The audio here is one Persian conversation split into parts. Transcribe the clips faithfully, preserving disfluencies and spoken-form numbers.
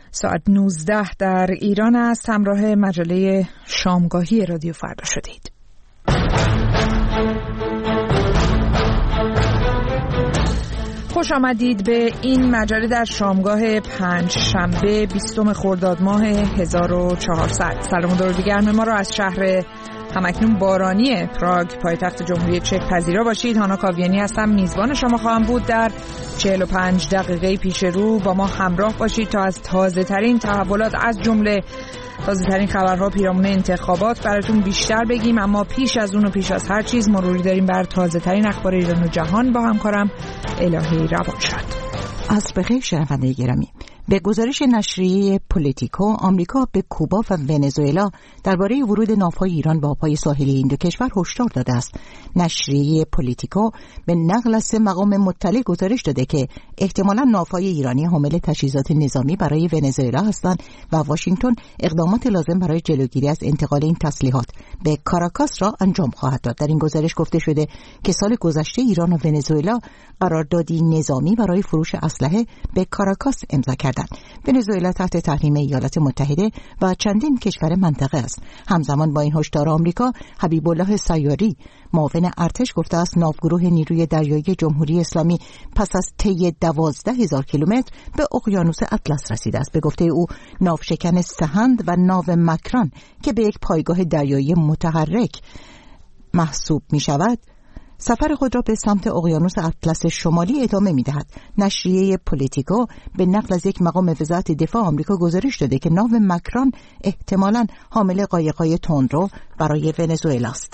ساعت نوزده در ایران است. همراه مجله شامگاهی رادیو فردا شدید. خوش آمدید به این مجله در شامگاه پنج شنبه بیستم خرداد ماه هزار و چهارصد. سلام و درود گرم ما را از شهر همکنون بارانی پراگ پایتخت جمهوری چک پذیرا باشید. هانا کاویانی هستم، میزبان شما خواهم بود. در چهل و پنج دقیقه پیش رو با ما همراه باشید تا از تازه ترین تحولات از جمله تازه ترین خبرها پیرامون انتخابات براتون بیشتر بگیم. اما پیش از اون و پیش از هر چیز مروری داریم بر تازه ترین اخبار ایران و جهان با همکارم الهی روانشاد. عصر بخیر شنونده گرامی. به گزارش نشریه پولیتیکو، آمریکا به کوبا و ونزوئلا درباره ورود ناوهای ایران به آبهای ساحلی این دو کشور هشدار داده است. نشریه پولیتیکو به نقل از سه مقام مطلع گزارش داده که احتمالاً ناوهای ایرانی حامل تجهیزات نظامی برای ونزوئلا هستند و واشنگتن اقدامات لازم برای جلوگیری از انتقال این تسلیحات به کاراکاس را انجام خواهد داد. در این گزارش گفته شده که سال گذشته ایران و ونزوئلا قراردادی نظامی برای فروش اسلحه به کاراکاس امضا کردند. ونزوئلا تحت تحریم ایالات متحده و چندین کشور منطقه است. همزمان با این هشدار آمریکا، حبیب الله سیاری معاون ارتش گفته است ناوگروه نیروی دریایی جمهوری اسلامی پس از طی دوازده هزار کیلومتر به اقیانوس اطلس رسیده است. به گفته او ناوشکن سهند و ناو مکران که به یک پایگاه دریایی متحرک محسوب می شود سفر خود را به سمت اقیانوس اطلس شمالی ادامه می‌دهد. نشریه پولیتیکو به نقل از یک مقام وزارت دفاع آمریکا گزارش داده که ناو مکران احتمالاً حامل قایق‌های تندرو برای ونزوئلا است.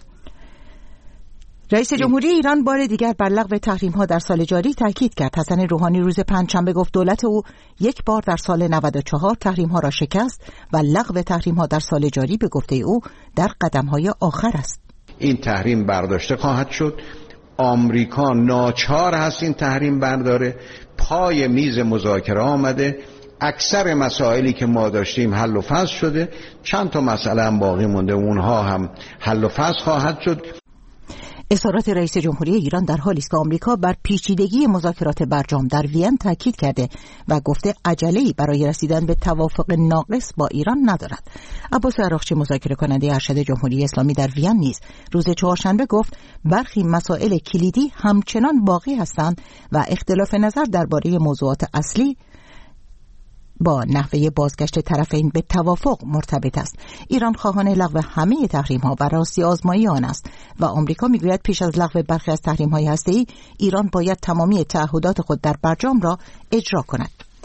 رئیس جمهوری ایران بار دیگر بر لغو تحریم‌ها در سال جاری تاکید کرد. حسن روحانی روز پنجشنبه گفت دولت او یک بار در سال نود و چهار تحریم‌ها را شکست و لغو تحریم‌ها در سال جاری به گفته او در قدم‌های آخر است. این تحریم برداشته خواهد شد. آمریکا ناچار هست این تحریم برداره. پای میز مذاکره آمده. اکثر مسائلی که ما داشتیم حل و فصل شده. چند تا مسئله هم باقی مونده، اونها هم حل و فصل خواهد شد. اظهارات رئیس جمهوری ایران در حالی است که آمریکا بر پیچیدگی مذاکرات برجام در وین تاکید کرده و گفته عجله‌ای برای رسیدن به توافق ناقص با ایران ندارد. عباس عراقچی مذاکره کننده ارشد جمهوری اسلامی در وین نیز روز چهارشنبه گفت برخی مسائل کلیدی همچنان باقی هستند و اختلاف نظر درباره موضوعات اصلی با نحوه بازگشت طرفین به توافق مرتبط است. ایران خواهان لغو همه تحریم‌ها و راستی آزمایی آن است و آمریکا میگوید پیش از لغو برخی از تحریم‌های هسته‌ای ایران باید تمامی تعهدات خود در برجام را اجرا کند.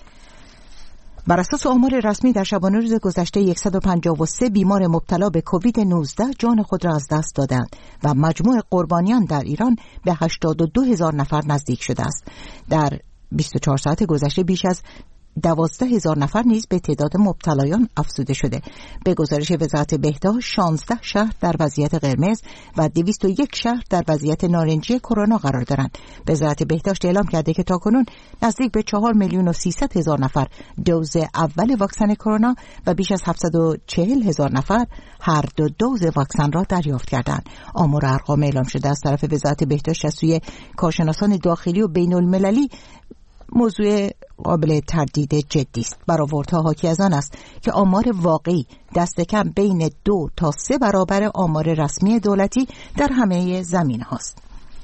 بر اساس آمار رسمی در شبانه روز گذشته صد و پنجاه و سه بیمار مبتلا به کووید نوزده جان خود را از دست دادند و مجموع قربانیان در ایران به هشتاد و دو هزار نفر نزدیک شده است. در بیست و چهار ساعت گذشته بیش از دوازده هزار نفر نیز به تعداد مبتلایان افزوده شده. به گزارش وزارت بهداشت شانزده شهر در وضعیت قرمز و دویست و یک شهر در وضعیت نارنجی کرونا قرار دارند. وزارت بهداشت اعلام کرده که تاکنون نزدیک به چهار میلیون و سیصد هزار نفر دوز اول واکسن کرونا و بیش از هفتصد و چهل هزار نفر هر دو دوز واکسن را دریافت کردند. آمار و ارقام اعلام شده از طرف وزارت بهداشت از سوی کارشناسان داخلی و بین المللی موضوع قابل تردید جدی است. برآوردها حاکی از آن است که آمار واقعی دست کم بین دو تا سه برابر آمار رسمی دولتی در همه زمینه هاست.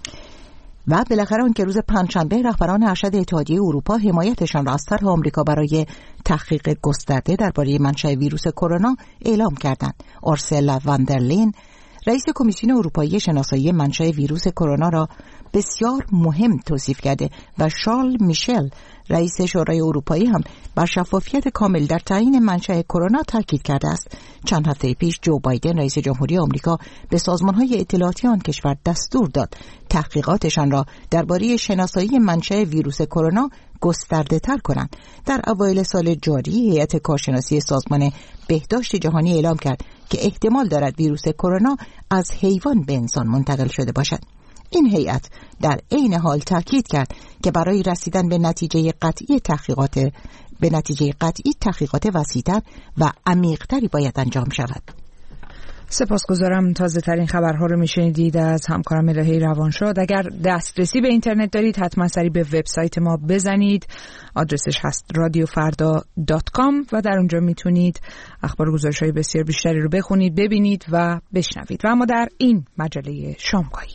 و بالاخره آن که روز پنجشنبه رهبران ارشد اتحادیه اروپا حمایتشان را از طرح آمریکا برای تحقیق گسترده درباره منشأ ویروس کرونا اعلام کردند. اورسولا واندرلین رئیس کمیسیون اروپایی شناسایی منشأ ویروس کرونا را بسیار مهم توصیف کرده و شارل میشل رئیس شورای اروپایی هم بر شفافیت کامل در تعیین منشأ کرونا تاکید کرده است. چند هفته پیش جو بایدن رئیس جمهوری آمریکا به سازمان‌های اطلاعاتی آن کشور دستور داد تحقیقاتشان را درباره شناسایی منشأ ویروس کرونا گسترده تر کنند. در اوایل سال جاری هیئت کارشناسی سازمان بهداشت جهانی اعلام کرد که احتمال دارد ویروس کرونا از حیوان به انسان منتقل شده باشد. این هیئت در عین حال تاکید کرد که برای رسیدن به نتیجه قطعی تحقیقات به نتیجه قطعی تحقیقات وسیع‌تر و عمیق‌تری باید انجام شود. سپاسگزارم. تازه ترین خبرها رو میشنیدید از همکارم الهی روانشاد. اگر دسترسی به اینترنت دارید حتما سری به وبسایت ما بزنید. آدرسش هست رادیو فردا دات کام و در اونجا میتونید اخبار و گزارش‌های بسیار بیشتری رو بخونید، ببینید و بشنوید. و اما در این مجله شامگاهی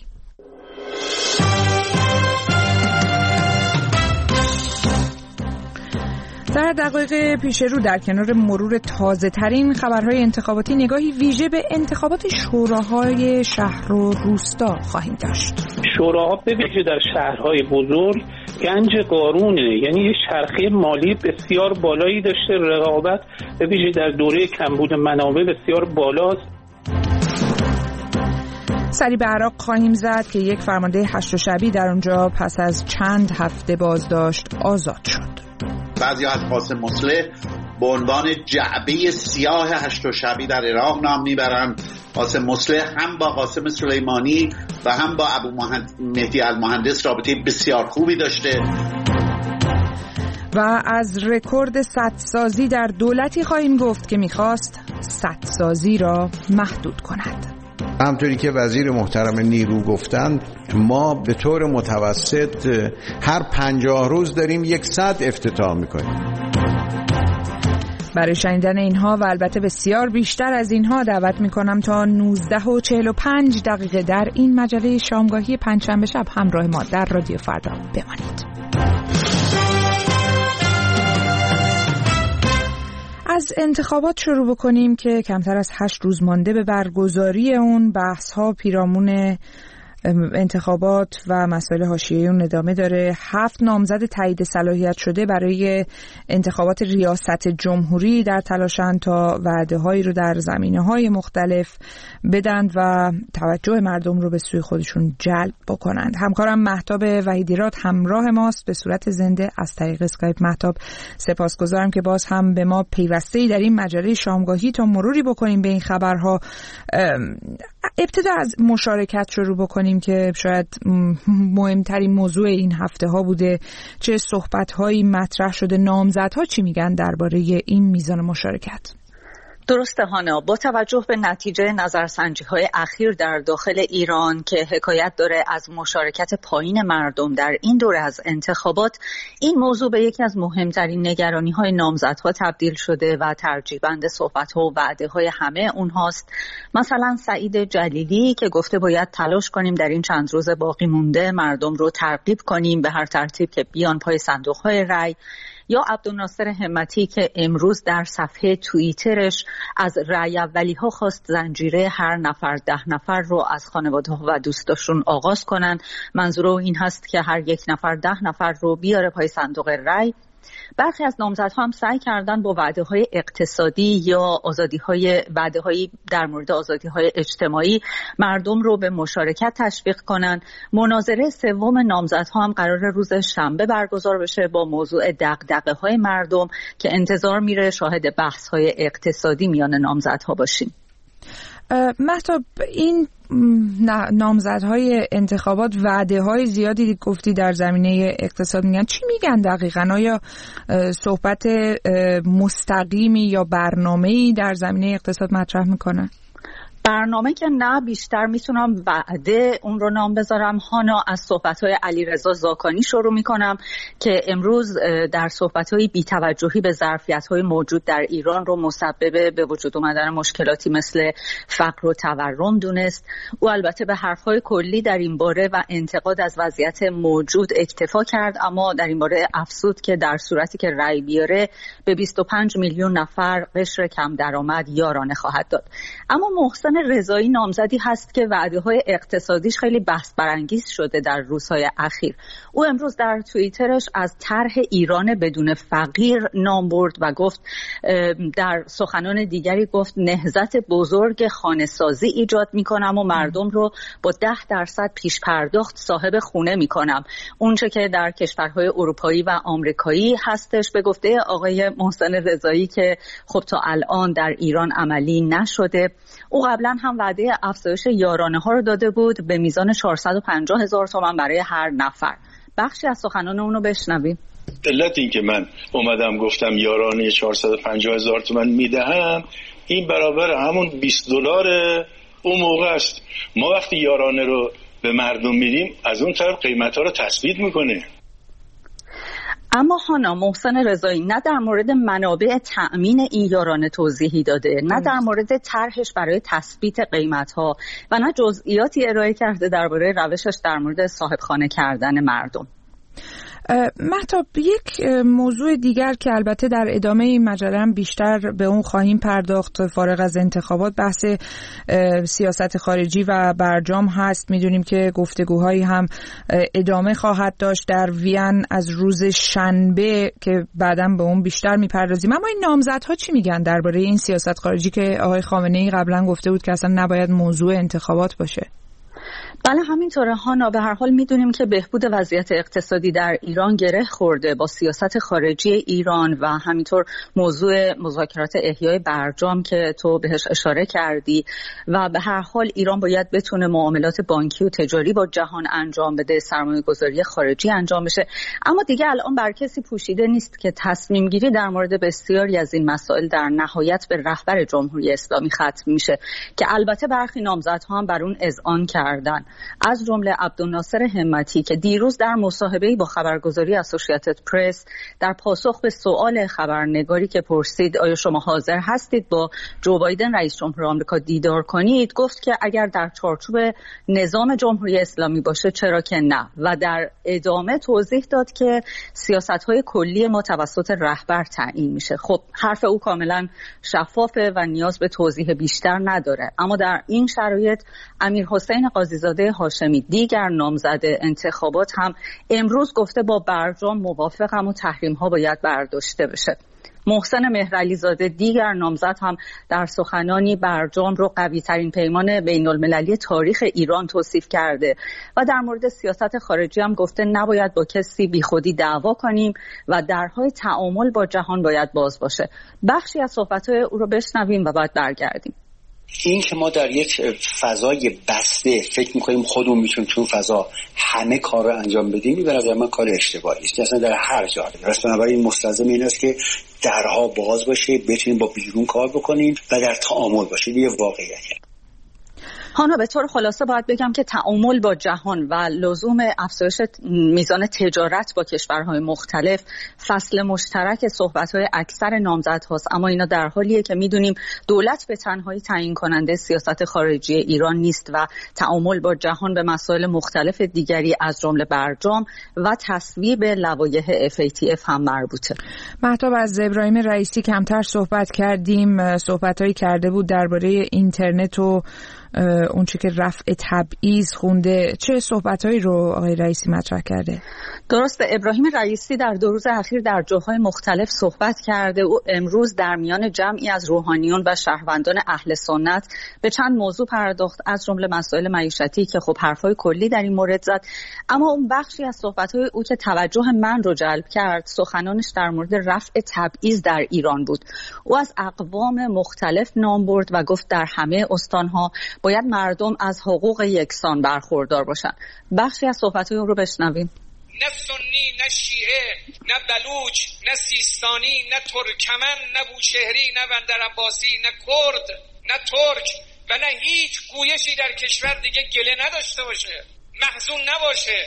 در دقایق پیش رو در کنار مرور تازه ترین خبرهای انتخاباتی نگاهی ویژه به انتخابات شوراهای شهر و روستا خواهیم داشت. شوراها به ویژه در شهرهای بزرگ گنج قارونه، یعنی یه چرخه مالی بسیار بالایی داشته، رقابت به ویژه در دوره کمبود منابع بسیار بالاست. سری به عراق خواهیم زد که یک فرمانده هشت شبی در اونجا پس از چند هفته بازداشت آزاد شد. بعضی از قاسم مصلح به عنوان جعبه سیاه هشت شبی در عراق نام میبرند. قاسم مصلح هم با قاسم سلیمانی و هم با ابو مهدی المهندس رابطه بسیار خوبی داشته. و از رکورد سدسازی در دولتی خواهیم گفت که میخواست سدسازی را محدود کند. همطوری که وزیر محترم نیرو گفتند، ما به طور متوسط هر پنجاه روز داریم یک صد افتتاح میکنیم. برای شنیدن اینها و البته بسیار بیشتر از اینها دعوت میکنم تا نوزده و چهل و پنج دقیقه در این مجله شامگاهی پنجشنبه شب همراه ما در رادیو فردا بمانید. از انتخابات شروع بکنیم که کمتر از هشت روز مانده به برگزاری اون. بحث‌ها پیرامون انتخابات و مسائل حاشیه‌ای اون ادامه داره. هفت نامزد تایید صلاحیت شده برای انتخابات ریاست جمهوری در تلاشند تا وعده‌هایی رو در زمینه‌های مختلف بدند و توجه مردم رو به سوی خودشون جلب بکنند. همکارم مهتاب وحیدیراد همراه ماست به صورت زنده از طریق اسکایپ. مهتاب، سپاسگزارم که باز هم به ما پیوسته‌ای در این مجله شامگاهی تا مروری بکنیم به این خبرها. ابتدا از مشارکت شروع بکنیم که شاید مهمترین موضوع این هفته ها بوده. چه صحبت هایی مطرح شده؟ نامزدها چی میگن درباره این میزان مشارکت؟ درسته هانا، با توجه به نتیجه نظرسنجی های اخیر در داخل ایران که حکایت داره از مشارکت پایین مردم در این دوره از انتخابات، این موضوع به یکی از مهمترین نگرانی های نامزدها تبدیل شده و ترجیبند صحبت ها و وعده های همه اونهاست. مثلا سعید جلیلی که گفته باید تلاش کنیم در این چند روز باقی مونده مردم رو ترغیب کنیم به هر ترتیب که بیان پای صندوق های رای، یا عبدالناصر همتی که امروز در صفحه توییترش از رای اولی ها خواست زنجیره هر نفر ده نفر رو از خانواده ها و دوستاشون آغاز کنن. منظور این هست که هر یک نفر ده نفر رو بیاره پای صندوق رای. برخی از نامزدها هم سعی کردن با وعده‌های اقتصادی یا آزادی‌های وعده‌هایی در مورد آزادی‌های اجتماعی مردم رو به مشارکت تشویق کنن. مناظره سوم نامزدها هم قرار روز شنبه برگزار بشه با موضوع دغدغه‌های مردم که انتظار میره شاهد بحث‌های اقتصادی میان نامزدها باشیم. مهتاب، این نامزدهای انتخابات وعده های زیادی گفتی در زمینه اقتصاد میگن، چی میگن دقیقاً؟ آیا صحبت مستقیمی یا برنامه‌ای در زمینه اقتصاد مطرح میکنن؟ برنامه که نه، بیشتر میتونم وعده اون رو نام بذارم. هانا، از صحبت‌های علیرضا زاکانی شروع میکنم که امروز در صحبت‌های بی‌توجهی به ظرفیت‌های موجود در ایران رو مسبب به وجود اومدن مشکلاتی مثل فقر و تورم دونست. او البته به حرف‌های کلی در این باره و انتقاد از وضعیت موجود اکتفا کرد، اما در این باره افزود که در صورتی که رأی بیاره به بیست و پنج میلیون نفر قشر کم درآمد یارانه خواهد داد. اما محسن رضایی نامزدی هست که وعده‌های اقتصادیش خیلی بحث برانگیز شده در روزهای اخیر. او امروز در توییترش از طرح ایران بدون فقیر نام برد و گفت، در سخنان دیگری گفت نهضت بزرگ خانه‌سازی ایجاد می‌کنم و مردم رو با ده درصد پیش پرداخت صاحب خونه می‌کنم. اونچه که در کشورهای اروپایی و آمریکایی هستش به گفته آقای محسن رضایی که خب تا الان در ایران عملی نشده. او قبلا هم وعده افزایش یارانه ها رو داده بود به میزان چهارصد و پنجاه هزار تومان برای هر نفر. بخشی از سخنان اونو بشنویم. علت این که من اومدم گفتم یارانه چهارصد و پنجاه هزار تومان میدهم، این برابر همون بیست دلار اون موقع است. ما وقتی یارانه رو به مردم میدیم، از اون طرف قیمت ها رو تثبیت میکنه. اما هانا، محسن رضایی نه در مورد منابع تأمین این یارانه توضیحی داده، نه در مورد طرحش برای تثبیت قیمت‌ها و نه جزئیاتی ارائه کرده درباره روشش در مورد صاحبخانه کردن مردم. مهتاب، یک موضوع دیگر که البته در ادامه این مجله هم بیشتر به اون خواهیم پرداخت فارغ از انتخابات، بحث سیاست خارجی و برجام هست. میدونیم که گفتگوهایی هم ادامه خواهد داشت در وین از روز شنبه که بعداً به اون بیشتر میپردازیم. اما این نامزدها چی میگن درباره این سیاست خارجی که آقای خامنه‌ای قبلا گفته بود که اصلا نباید موضوع انتخابات باشه؟ بله همینطوره هانا. به هر حال میدونیم که بهبود وضعیت اقتصادی در ایران گره خورده با سیاست خارجی ایران و همینطور موضوع مذاکرات احیای برجام که تو بهش اشاره کردی و به هر حال ایران باید بتونه معاملات بانکی و تجاری با جهان انجام بده، سرمایه گذاری خارجی انجام بشه. اما دیگه الان بر کسی پوشیده نیست که تصمیم گیری در مورد بسیاری از این مسائل در نهایت به رهبر جمهوری اسلامی ختم میشه که البته برخی نامزدها هم بر اون اذعان کردن، از جمله عبدالناصر همتی که دیروز در مصاحبه‌ای با خبرگزاری اسوسییتد پرس در پاسخ به سوال خبرنگاری که پرسید آیا شما حاضر هستید با جو بایدن رئیس جمهور آمریکا دیدار کنید، گفت که اگر در چارچوب نظام جمهوری اسلامی باشه چرا که نه، و در ادامه توضیح داد که سیاست‌های کلی ما توسط رهبر تعیین میشه. خب حرف او کاملا شفافه و نیاز به توضیح بیشتر نداره. اما در این شرایط امیرحسین قاضیزاده هاشمی دیگر نامزد انتخابات هم امروز گفته با برجام موافقم و تحریم ها باید برداشته بشه. محسن مهرعلی زاده دیگر نامزد هم در سخنانی برجام رو قوی ترین پیمان بین المللی تاریخ ایران توصیف کرده و در مورد سیاست خارجی هم گفته نباید با کسی بیخودی دعوا کنیم و درهای تعامل با جهان باید باز باشه. بخشی از صحبت‌های او رو بشنویم و بعد برگردیم. این که ما در یک فضای بسته فکر میکنیم خودمون میتونیم تو فضا همه کار رو انجام بدیم، این به نظر من کار اشتباهی است. اصلا در هر جا راست بنابراین مستلزم این است که درها باز باشه، بتونیم با بیرون کار بکنیم و در تعامل باشیم. یه واقعیته. هانا، به طور خلاصه باید بگم که تعامل با جهان و لزوم افزایش میزان تجارت با کشورهای مختلف فصل مشترک صحبت‌های اکثر نامزدهاست، اما اینا در حالیه که میدونیم دولت به تنهایی تعیین کننده سیاست خارجی ایران نیست و تعامل با جهان به مسائل مختلف دیگری از جمله برجام و تصویب لوایح اف ای تی اف هم مربوطه. مهتاب، از ابراهیم رئیسی کمتر صحبت کردیم. صحبت‌هایی کرده بود درباره اینترنت و اون چه که رفع تبعیض خونده. چه صحبت‌هایی رو آقای رئیسی مطرح کرده؟ درسته، ابراهیم رئیسی در دو روز اخیر در جاهای مختلف صحبت کرده. او امروز در میان جمعی از روحانیون و شهروندان اهل سنت به چند موضوع پرداخت، از جمله مسائل معیشتی که خب حرفای کلی در این مورد زد. اما اون بخشی از صحبت‌های او که توجه من رو جلب کرد، سخنانش در مورد رفع تبعیض در ایران بود. او از اقوام مختلف نام برد و گفت در همه استان‌ها باید مردم از حقوق یکسان برخوردار باشن. بخشی از صحبت‌های او رو بشنویم. نه سنی، نه شیعه، نه بلوچ، نه سیستانی، نه ترکمن، نه بوشهری، نه بندر عباسی، نه کرد، نه ترک و نه هیچ گویشی در کشور دیگه گله نداشته باشه، محزون نباشه.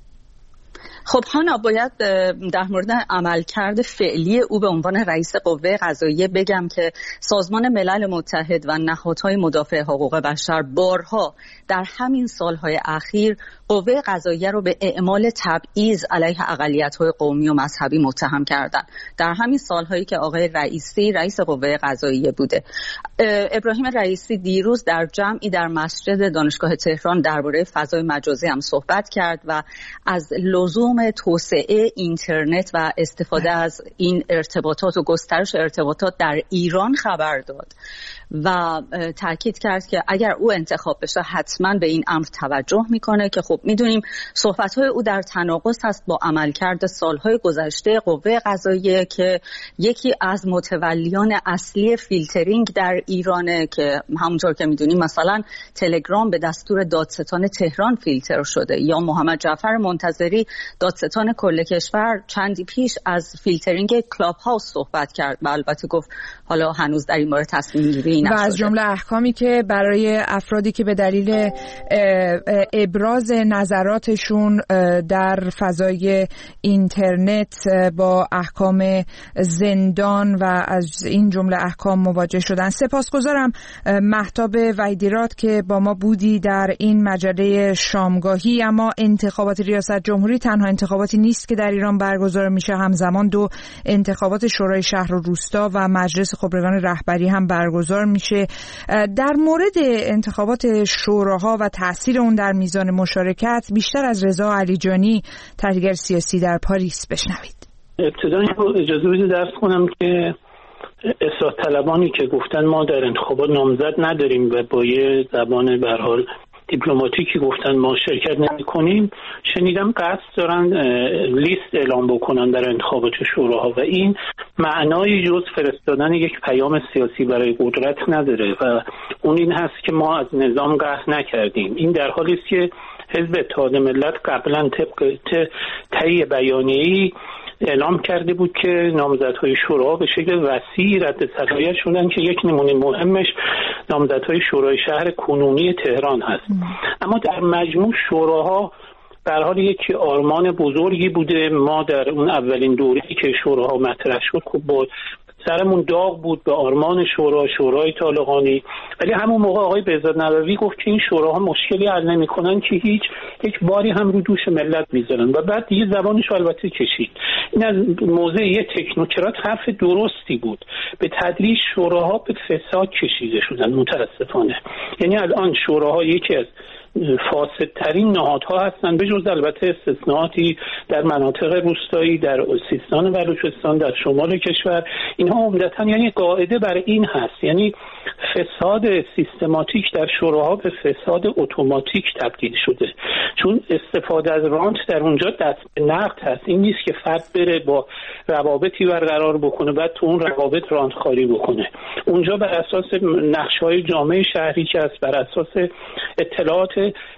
خب هانا، باید در مورد عملکرد فعلی او به عنوان رئیس قوه قضاییه بگم که سازمان ملل متحد و نهادهای مدافع حقوق بشر بارها در همین سالهای اخیر قوه قضاییه رو به اعمال تبعیض علیه اقلیت‌های قومی و مذهبی متهم کردن. در همین سالهایی که آقای رئیسی رئیس قوه قضاییه بوده. ابراهیم رئیسی دیروز در جمعی در مسجد دانشگاه تهران درباره فضای مجازی هم صحبت کرد و از لزوم توسعه اینترنت و استفاده از این ارتباطات و گسترش ارتباطات در ایران خبر داد و تاکید کرد که اگر او انتخاب بشه حتما به این امر توجه میکنه که خب میدونیم صحبت‌های او در تناقض هست با عملکرد سالهای گذشته قوه قضاییه که یکی از متولیان اصلی فیلترینگ در ایرانه که همونطور که میدونیم مثلا تلگرام به دستور دادستان تهران فیلتر شده، یا محمد جعفر منتظری دادستان کل کشور چندی پیش از فیلترینگ کلاب هاوس صحبت کرد و البته گفت حالا هنوز در این مورد تصمیم گیری نشده. و از جمله احکامی که برای افرادی که به دلیل ابراز نظراتشون در فضای اینترنت با احکام زندان و از این جمله احکام مواجه شدن. سپاسگزارم مهتاب وحیدیراد که با ما بودی در این مجله شامگاهی. اما انتخابات ریاست جمهوری تنها انتخاباتی نیست که در ایران برگزار میشه، همزمان دو انتخابات شورای شهر و روستا و مجلس خبرگان رهبری هم برگزار میشه. در مورد انتخابات شوراها و تاثیر اون در میزان مشارکت بیشتر از رضا علیجانی، تحلیلگر سیاسی در پاریس، بشنوید. ابتدا اجازه بدید درس کنم که اصلاح طلبانی که گفتن ما در انتخابات نامزد نداریم و با یه زبان به هر حال دیپلماتیکی گفتن ما شرکت نمی کنیم، شنیدم قصد دارن لیست اعلام بکنن در انتخابات شوراها و این معنای جز فرستادن یک پیام سیاسی برای قدرت نداره و اون این هست که ما از نظام قهر نکردیم. این در حالی است که حزب اتحاد ملت قبلا طبق طی بیانیه‌ای اعلام کرده بود که نامزدهای شورا به شکل وسیع رد صلاحیت شدن که یک نمونه مهمش نامزدهای شورای شهر کنونی تهران هست. اما در مجموع شوراها به هر حال یک آرمان بزرگی بوده. ما در اون اولین دوره‌ای که شوراها مطرح شد خب با سرمون داغ بود به آرمان شورا، شورای طالقانی، ولی همون موقع آقای بهزاد نبوی گفت که این شوراها مشکلی حل نمی‌کنن که هیچ یک باری هم رو دوش ملت میذارن و بعد دیگه زبانش البته کشید. این از موضع یه تکنوکرات حرف درستی بود. به تدریج شوراها به فساد کشیده شدن متاسفانه. یعنی الان شوراها یکی از فاسدترین نهادها هستند، به جز البته استثناءاتی در مناطق روستایی، در سیستان و بلوچستان، در شمال کشور. اینها عمدتاً یعنی قاعده بر این هست، یعنی فساد سیستماتیک در شوراها به فساد اتوماتیک تبدیل شده، چون استفاده از رانت در اونجا دست به نقد هست. این نیست که فرد بره با روابطی برقرار بکنه بعد تو اون روابط رانت خاری بکنه. اونجا بر اساس نقشه‌های جامعه شهری که است، بر اساس اطلاعات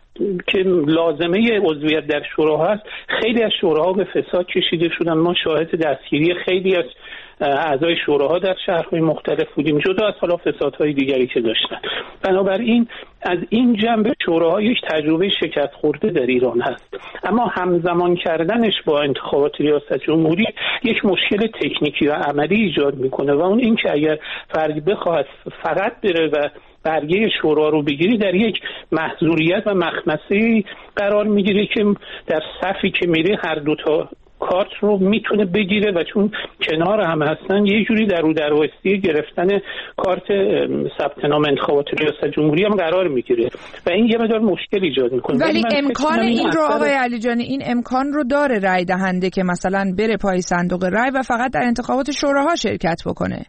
که لازمه عضویت در شوراها هست، خیلی از شوراها به فساد کشیده شدن. ما شاهد دستگیری خیلی از اعضای شوراها در شهرهای مختلف بودیم، جدا از حالا فسادهای دیگری که داشتن. بنابراین از این جنبه شوراها یک تجربه شکست خورده در ایران هست. اما همزمان کردنش با انتخابات ریاست جمهوری یک مشکل تکنیکی و عملی ایجاد میکنه و اون این که اگر فردی بخواد فقط بره و برگه شورا رو بگیری، در یک محظوریت و مخمسه قرار میگیره که در صفی که میره هر دوتا کارت رو میتونه بگیره و چون کنار هم هستن یه جوری در رو درواستی گرفتن کارت ثبت نام انتخابات ریاست جمهوری هم قرار میگیره و این یه مقدار مشکل ایجاد میکنه. ولی امکان این, این رو آقای علیجانی، این امکان رو داره رای دهنده که مثلا بره پای صندوق رای و فقط در انتخابات شوراها شرکت بکنه؟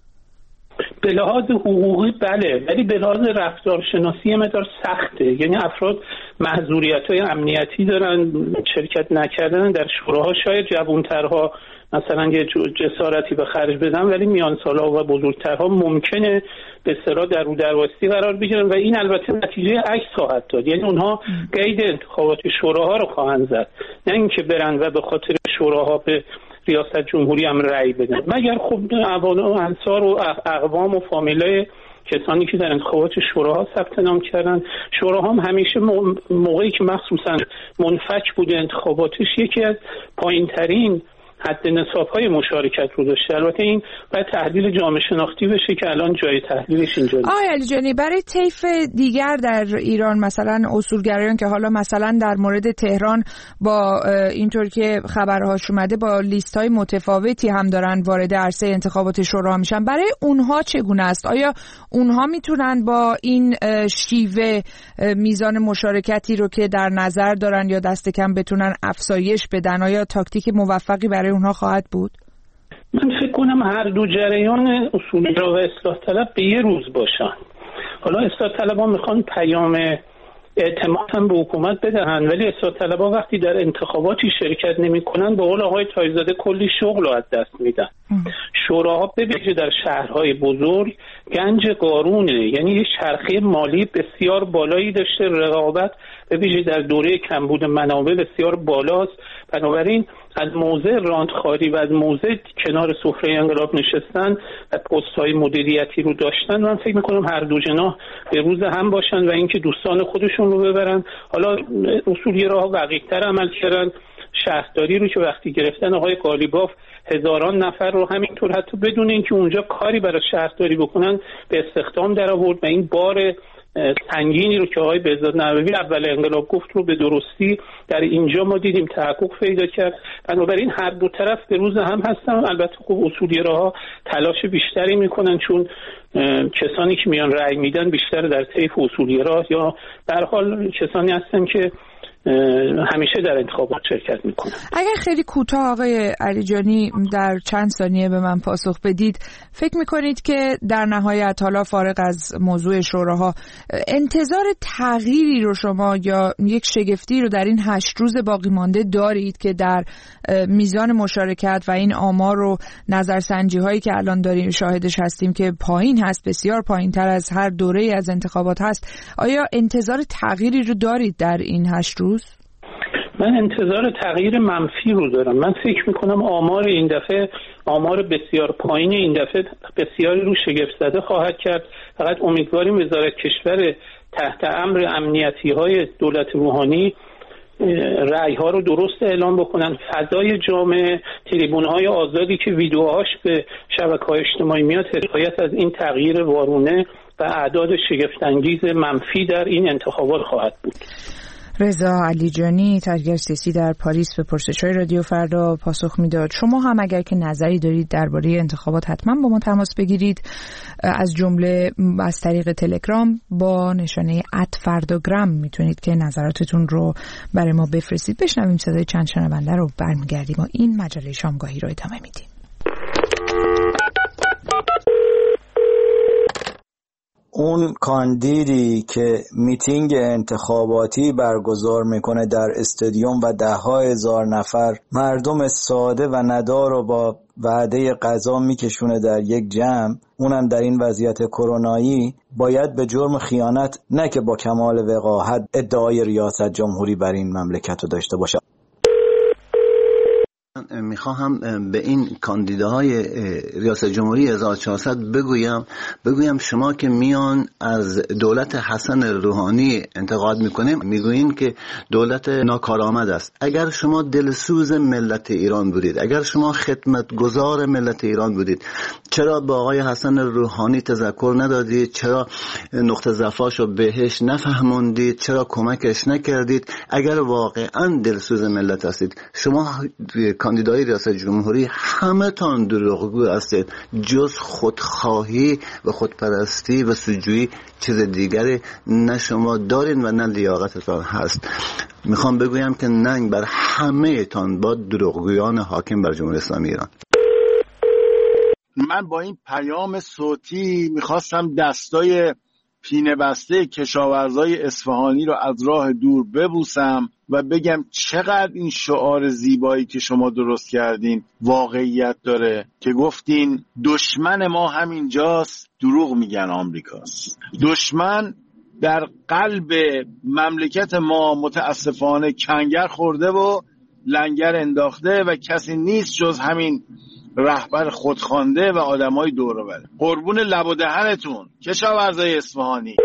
به لحاظ حقوقی بله، ولی به لحاظ رفتارشناسی مقدار سخته. یعنی افراد محظوریت‌های امنیتی دارن، شرکت نکردن در شوراها. شاید جوان‌ترها مثلا یه جسارتی به خرج بدن، ولی میان سال‌ها و بزرگترها ممکنه به اصطلاح در رو درواستی قرار بگیرن و این البته نتیجه عکس خواهد داد. یعنی اونها قید انتخابات شوراها رو خواهند زد، نه اینکه برن و به خاطر شوراها به ریاست جمهوری هم رأی بدن، مگر خب عوام و انصار و اقوام و فامیلای کسانی که در انتخابات شوراها ثبت نام کردن. شوراها هم همیشه موقعی که مخصوصا منفک بوده انتخاباتش یکی از پایین ترین حد نصاب‌های مشارکت رو داشته. البته این باید تحلیل جامعه شناختی بشه که الان جای تحلیلش اینجا نیست. آقای علیجانی، برای طیف دیگر در ایران مثلا اصولگرایان که حالا مثلا در مورد تهران با اینطور که خبرهاش اومده با لیست‌های متفاوتی هم دارن وارد عرصه انتخابات شورا میشن، برای اونها چگونه است؟ آیا اونها میتونن با این شیوه میزان مشارکتی رو که در نظر دارن یا دست کم بتونن افزایش بدن؟ آیا تاکتیک موفقی برای اونها خواهد بود؟ من فکر کنم هر دو جریان اصولگرا و اصلاح طلب به یه روز باشن. حالا اصلاح طلب‌ها میخوان پیام اعتماد هم به حکومت بدهن، ولی اصلاح طلب‌ها وقتی در انتخاباتی شرکت نمی‌کنن به قول آقای تایزاده کلی شغل رو از دست میدن. شوراها به ویژه در شهرهای بزرگ گنج قارونه، یعنی یه چرخه مالی بسیار بالایی داشته، رقابت به ویژه در دوره کمبود منابع بسیار بالاست. بنابراین از موضع راندخواری و از موضع کنار سفره انقلاب نشستن و پست‌های مدیریتی رو داشتن، من فکر می‌کنم هر دو جناح به روز هم باشن و اینکه دوستان خودشون رو ببرن. حالا اصولگراها دقیق‌تر عمل کردن. شهرداری رو که وقتی گرفتن آقای قالیباف هزاران نفر رو همینطور حتی بدون اینکه اونجا کاری برای شهرداری بکنن به استخدام در آورد و این بار سنگینی رو که آقای بهزاد نووی اول انقلاب گفت رو به درستی در اینجا ما دیدیم تحقق پیدا کرد. بنابراین هر دو طرف به روز هم هستن. البته خب اصولگراها تلاش بیشتری میکنن چون کسانی که میان رأی میدن بیشتر در طیف اصولگرا یا در حال کسانی هستن که همیشه در انتخابات شرکت میکنن. اگر خیلی کوتاه آقای علیجانی در چند ثانیه به من پاسخ بدید، فکر میکنید که در نهایت حالا فارغ از موضوع شوراها انتظار تغییری رو شما یا یک شگفتی رو در این هشت روز باقی مانده دارید که در میزان مشارکت و این آمار و نظرسنجی هایی که الان داریم شاهدش هستیم که پایین هست، بسیار پایین تر از هر دوره از انتخابات هست، آیا انتظار تغییری رو دارید در این هشت روز؟ من انتظار تغییر منفی رو دارم. من فکر میکنم آمار این دفعه آمار بسیار پایین این دفعه بسیاری رو شگفت زده خواهد کرد. فقط امیدواریم وزارت کشور تحت امر امنیتی های دولت روحانی رأی ها رو درست اعلام بکنن. فضای جامعه، تریبون های آزادی که ویدیوهاش به شبکه‌های اجتماعی میاد حکایت از این تغییر وارونه و اعداد شگفت‌انگیز منفی در این انتخابات خواهد بود. رضا علیجانی، تحلیلگر سیاسی در پاریس، به پرسش‌های رادیو فردا پاسخ میداد. شما هم اگر که نظری دارید درباره انتخابات حتما با ما تماس بگیرید، از جمله از طریق تلگرام با نشانه ات فرداگرام میتونید که نظراتتون رو برای ما بفرستید. بشنویم صدای چند شنونده رو، برمیگردیم و این مجله شامگاهی رو ادامه میدیم. اون کاندیدی که میتینگ انتخاباتی برگزار میکنه در استادیوم و ده ها هزار نفر مردم ساده و ندار رو با وعده غذا میکشونه در یک جمع، اونم در این وضعیت کرونایی، باید به جرم خیانت نه که با کمال وقاحت ادعای ریاست جمهوری بر این مملکت رو داشته باشه. میخواهم به این کاندیداهای ریاست جمهوری هزار و چهارصد بگویم بگویم شما که میان از دولت حسن روحانی انتقاد میکنیم، میگویین که دولت ناکارآمد است. اگر شما دلسوز ملت ایران بودید، اگر شما خدمتگزار ملت ایران بودید، چرا به آقای حسن روحانی تذکر ندادید؟ چرا نقطه ضعفاشو بهش نفهموندید؟ چرا کمکش نکردید؟ اگر واقعا دلسوز ملت هستید، شما کاندیدای ریاست جمهوری همه تان دروغگو هستید. جز خودخواهی و خودپرستی و سوجویی چیز دیگری نه شما دارین و نه لیاقتتان هست. میخوام بگویم که ننگ بر همه تان با دروغگویان حاکم بر جمهوری اسلامی ایران. من با این پیام صوتی میخواستم دستای پینه بسته کشاورزای اصفهانی رو از راه دور ببوسم و بگم چقدر این شعار زیبایی که شما درست کردین واقعیت داره که گفتین دشمن ما همینجاست، دروغ میگن آمریکاست. دشمن در قلب مملکت ما متاسفانه کنگر خورده و لنگر انداخته و کسی نیست جز همین رهبر خودخوانده و آدمای دور و بر. قربون لب و دهنتون کشاورزای اصفهانی.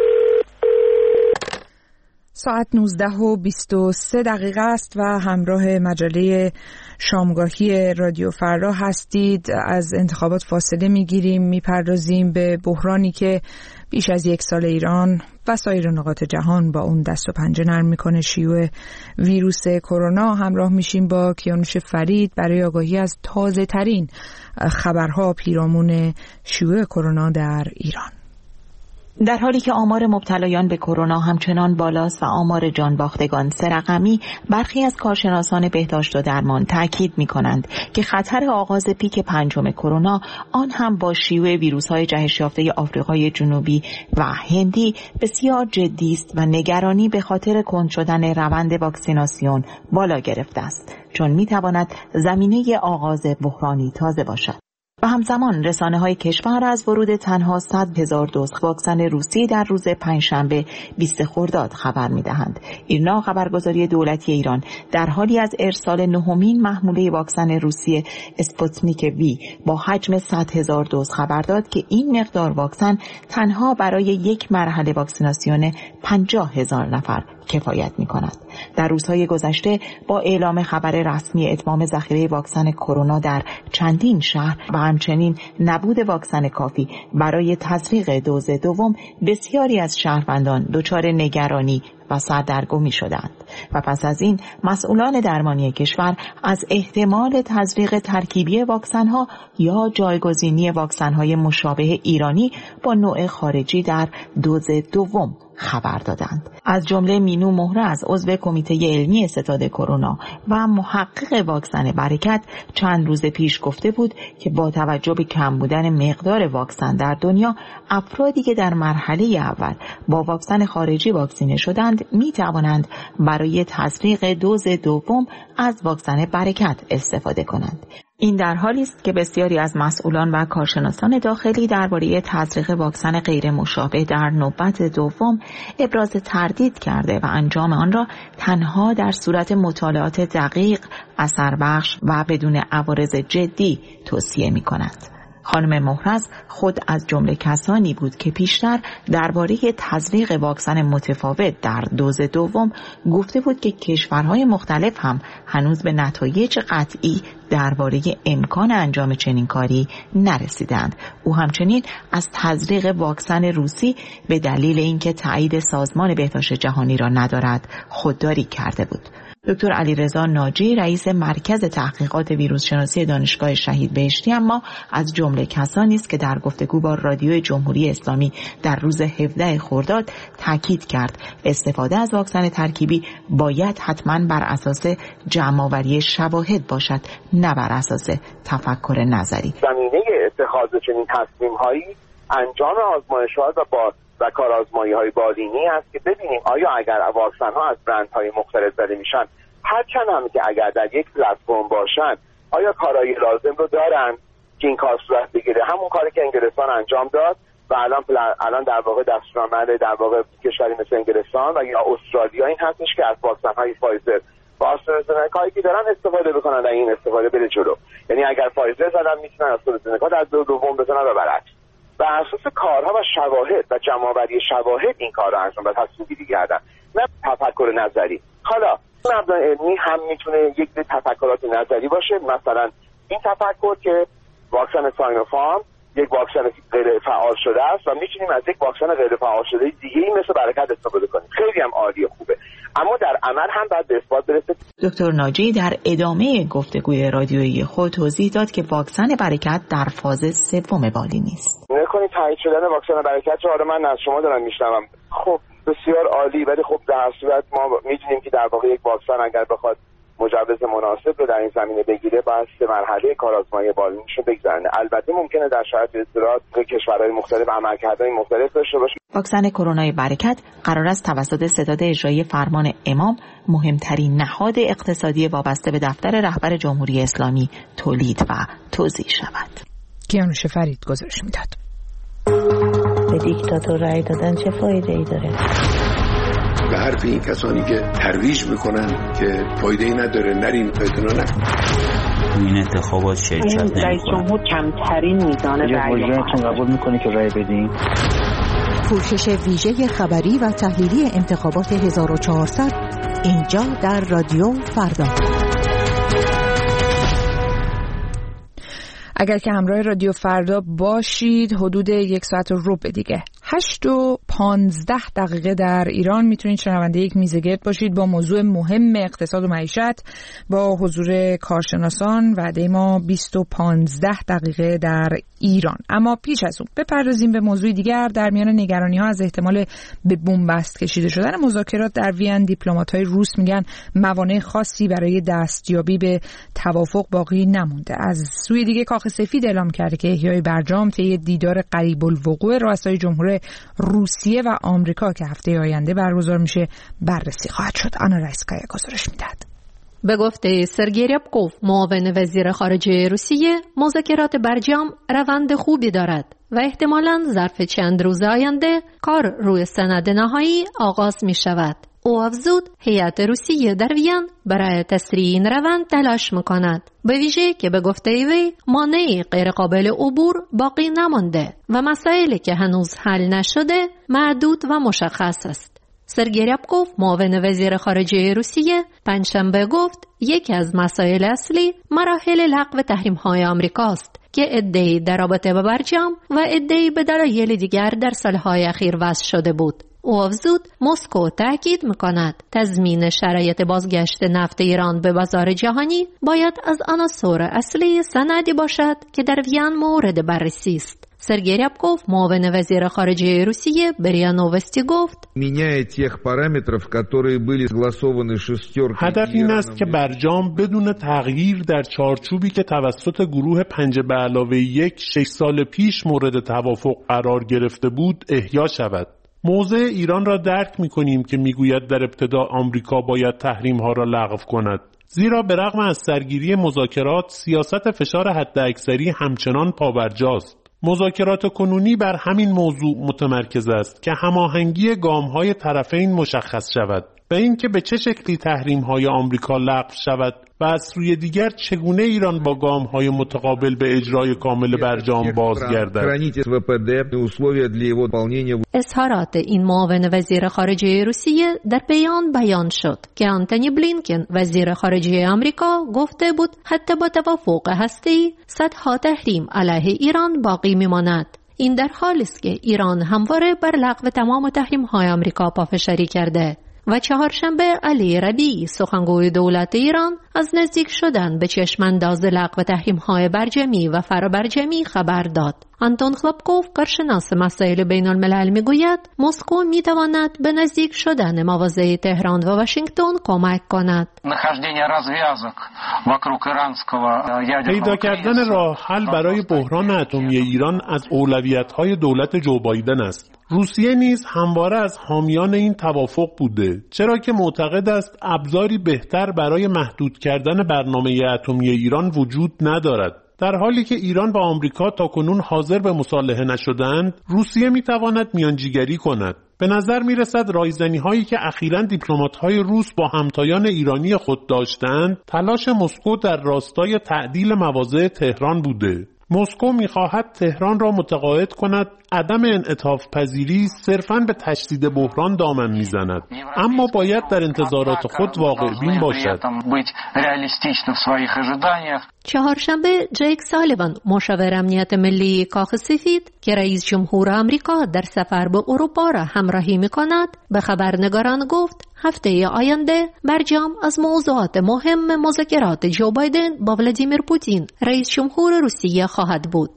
ساعت نوزده و بیست و سه دقیقه است و همراه مجله شامگاهی رادیو فردا هستید. از انتخابات فاصله میگیریم، میپردازیم به بحرانی که بیش از یک سال ایران و سایر نقاط جهان با اون دست و پنجه نرم میکنه، شیوع ویروس کرونا. همراه میشیم با کیانوش فرید برای آگاهی از تازه ترین خبرها پیرامون شیوع کرونا در ایران. در حالی که آمار مبتلایان به کرونا همچنان بالاست و آمار جانباختگان سه رقمی، برخی از کارشناسان بهداشت و درمان تاکید می‌کنند که خطر آغاز پیک پنجم کرونا، آن هم با شیوع ویروس‌های جهش یافته آفریقای جنوبی و هندی، بسیار جدی است و نگرانی به خاطر کند شدن روند واکسیناسیون بالا گرفته است، چون می‌تواند زمینه آغاز بحرانی تازه باشد. و همزمان رسانه‌های کشور از ورود تنها صد هزار دوز واکسن روسی در روز پنجشنبه بیست خرداد خبر می‌دهند. ایرنا خبرگزاری دولتی ایران در حالی از ارسال نهمین محموله واکسن روسی اسپوتنیک وی با حجم صد هزار دوز خبر داد که این مقدار واکسن تنها برای یک مرحله واکسیناسیون پنجاه هزار نفر کفایت می کند. در روزهای گذشته با اعلام خبر رسمی اتمام ذخیره واکسن کرونا در چندین شهر و همچنین نبود واکسن کافی برای تزریق دوز دوم، بسیاری از شهروندان دچار نگرانی و سردرگمی شدند و پس از این مسئولان درمانی کشور از احتمال تزریق ترکیبی واکسن‌ها یا جایگزینی واکسن‌های مشابه ایرانی با نوع خارجی در دوز دوم خبر دادند. از جمله مینو مهرز، عضو کمیته علمی ستاد کرونا و محقق واکسن برکت، چند روز پیش گفته بود که با توجه به کم بودن مقدار واکسن در دنیا، افرادی که در مرحله اول با واکسن خارجی واکسینه شدند می توانند برای تزریق دوز دوم از واکسن برکت استفاده کنند. این در حالی است که بسیاری از مسئولان و کارشناسان داخلی درباره تزریق واکسن غیر مشابه در نوبت دوم ابراز تردید کرده و انجام آن را تنها در صورت مطالعات دقیق، اثربخش و بدون عوارض جدی توصیه می کند. خانم مهرز خود از جمله کسانی بود که پیشتر درباره تزریق واکسن متفاوت در دوز دوم گفته بود که کشورهای مختلف هم هنوز به نتایج قطعی درباره امکان انجام چنین کاری نرسیدند. او همچنین از تزریق واکسن روسی به دلیل اینکه تایید سازمان بهداشت جهانی را ندارد خودداری کرده بود. دکتر علیرضا ناجی، رئیس مرکز تحقیقات ویروس شناسی دانشگاه شهید بهشتی، اما از جمله کسانی است که در گفتگو با رادیو جمهوری اسلامی در روز هفدهم خرداد تاکید کرد استفاده از واکسن ترکیبی باید حتما بر اساس جمع‌آوری شواهد باشد، نه بر اساس تفکر نظری. زمینه اتخاذ چنین تصمیم‌هایی انجام آزمایش‌ها و با و کارآزمایی‌های بالینی است که ببینیم آیا اگر واکسن‌ها از برندهای مختلف زده میشن، هرچند هم که اگر در یک پلتفرم باشن، آیا کارهای لازم رو دارن که این کار صورت بگیره. همون کاری که انگلستان انجام داد و الان الان در واقع دستورالعمل در واقع کشوری مثل انگلستان و یا استرالیا این هستش که از واکسن‌های فایزر و آسترازنکایی که دارن استفاده بکنن و این استفاده بره جلو. یعنی اگر فایزر زدن میتونن آسترازنکا در دو دوم بزنن و برعکس. بر اساس کارها و شواهد و جمع‌آوری شواهد این کار را انجام و تصمیم گیری کردن، نه تفکر نظری. حالا مبنا علمی هم میتونه یک تفکرات نظری باشه، مثلا این تفکر که واکسن ساینوفارم یک واکسن غیر فعال شده است و میتونیم از یک واکسن غیر فعال شده دیگه‌ای مثل برکت استفاده کنیم. خیلی هم عالی و خوبه، اما در عمل هم باید به اثبات برسه. دکتر ناجی در ادامه گفتگوی رادیویی خود توضیح داد که واکسن برکت در فاز سوم بالینی است. نکنید تایید شدن واکسن برکت رو حالا من از شما دارم میشنوم، خب بسیار عالی، ولی خب در صورت ما میدونیم که در واقع یک واکسن اگر بخواد مجوز مناسب رو در این زمینه بگیره باید سه مرحله کارآزمایی بالینیش رو بگذرونه. البته ممکنه در شرایط اضطراری کشورهای مختلف عملکردهای مختلف داشته باشه. واکسن کرونا برکت قرار است توسط ستاد اجرایی فرمان امام، مهمترین نهاد اقتصادی وابسته به دفتر رهبر جمهوری اسلامی، تولید و توزیع شود. کیانوش فرید گزارش میداد. به دیکتاتور رای دادن چه فایده ای داره؟ به حرف این کسانی که ترویج میکنن که فایده ای نداره، نرین پیتونو نکنن. این انتخابات شرکت نمیکنن. رئیس جمهور کمترین میزان رای رو قبول میکنه که رای بدین. پوشش ویژه خبری و تحلیلی انتخابات هزار و چهارصد اینجا در رادیو فردا. اگر که همراه رادیو فردا باشید حدود یک ساعت و ربع دیگه هشت و پانزده دقیقه در ایران میتونید شنونده یک میزه گرد باشید با موضوع مهم اقتصاد و معیشت با حضور کارشناسان. وعده ما بیست و پانزده دقیقه در ایران. اما پیش از اون بپردازیم به موضوع دیگر. در میان نگرانی ها از احتمال به بنبست کشیده شدن مذاکرات در وین، دیپلمات‌های روس میگن موانع خاصی برای دستیابی به توافق باقی نمونده. از سوی دیگه کاخ سفید اعلام کرده که احیای برجام طی دیدار قریب الوقوع رؤسای جمهور روسیه و آمریکا که هفته آینده برگزار میشه بررسی خواهد شد. آنا رایسکایا گزارش میداد. به گفته سرگئی ریابکوف معاون وزیر خارجه روسیه، مذاکرات برجام روند خوبی دارد و احتمالاً ظرف چند روز آینده کار روی سند نهایی آغاز می شود. او افزود هیئت روسیه در وین برای تسریع این روند تلاش می‌کند، به ویژه که به گفته وی مانعی غیرقابل عبور باقی نمانده و مسائلی که هنوز حل نشده محدود و مشخص است. سرگئی ریابکوف معاون وزیر خارجه روسیه پنجشنبه گفت یکی از مسائل اصلی مراحل لغو تحریم‌های آمریکاست که عده‌ای در رابطه با برجام و عده‌ای به دلایل دیگر در سالهای اخیر وضع شده بود. او افزود مسکو تأکید می‌کند تضمین شرایط بازگشت نفت ایران به بازار جهانی باید از عناصر اصلی سندی باشد که در وین مورد بررسی است. سرگئی ریابکوف معاون وزیر خارجه روسیه به ریا نووستی گفت هدف این است که برجام بدون تغییر در چارچوبی که توسط گروه پنج به علاوه یک شش سال پیش مورد توافق قرار گرفته بود احیا شود. موضع ایران را درک می‌کنیم که می‌گوید در ابتدا آمریکا باید تحریم‌ها را لغو کند. زیرا به رغم از سرگیری مذاکرات سیاست فشار حداکثری همچنان پابرجاست. مذاکرات کنونی بر همین موضوع متمرکز است که هماهنگی گام‌های طرفین مشخص شود و اینکه به چه شکلی تحریم‌های آمریکا لغو شود و از سوی دیگر چگونه ایران با گام‌های متقابل به اجرای کامل برجام بازگردد. اظهارات این معاون وزیر خارجه روسیه در بیان بیان شد که آنتونی بلینکن وزیر خارجه آمریکا گفته بود حتی با توافق هسته‌ای صدها تحریم علیه ایران باقی می‌ماند. این در حالی است که ایران همواره بر لغو تمام تحریم‌های آمریکا پافشاری کرده و چهارشنبه علی ربیعی سخنگوی دولت ایران از نزدیک شدن به چشمانداز لغو تحریم‌های برجمی و فرابرجمی خبر داد. آنتون خلبکوف کارشناس مسائل بین الملل میگوید مسکو میتواند به نزدیک شدن مواضع تهران و واشنگتن کمک کند. پیدا کردن راه حل برای بحران اتمی ایران از اولویت‌های دولت جو بایدن است. روسیه نیز همواره از حامیان این توافق بوده، چرا که معتقد است ابزاری بهتر برای محدود کردن برنامه اتمی ایران وجود ندارد. در حالی که ایران و آمریکا تاکنون حاضر به مصالحه نشدند، روسیه میتواند میانجیگری کند. به نظر میرسد رایزنی هایی که اخیراً دیپلمات های روس با همتایان ایرانی خود داشتند، تلاش مسکو در راستای تعدیل مواضع تهران بوده. مسکو میخواهد تهران را متقاعد کند عدم انعطاف پذیری صرفاً به تشدید بحران دامن میزند، اما باید در انتظارات خود واقع بین باشد. چهارشنبه جیک سالیوان مشاور امنیت ملی کاخ سفید که رئیس جمهور آمریکا در سفر به اروپا را همراهی میکند به خبرنگاران گفت هفته آینده برجام از موضوعات مهم مذاکرات جو بایدن با ولادیمیر پوتین رئیس جمهور روسیه خواهد بود.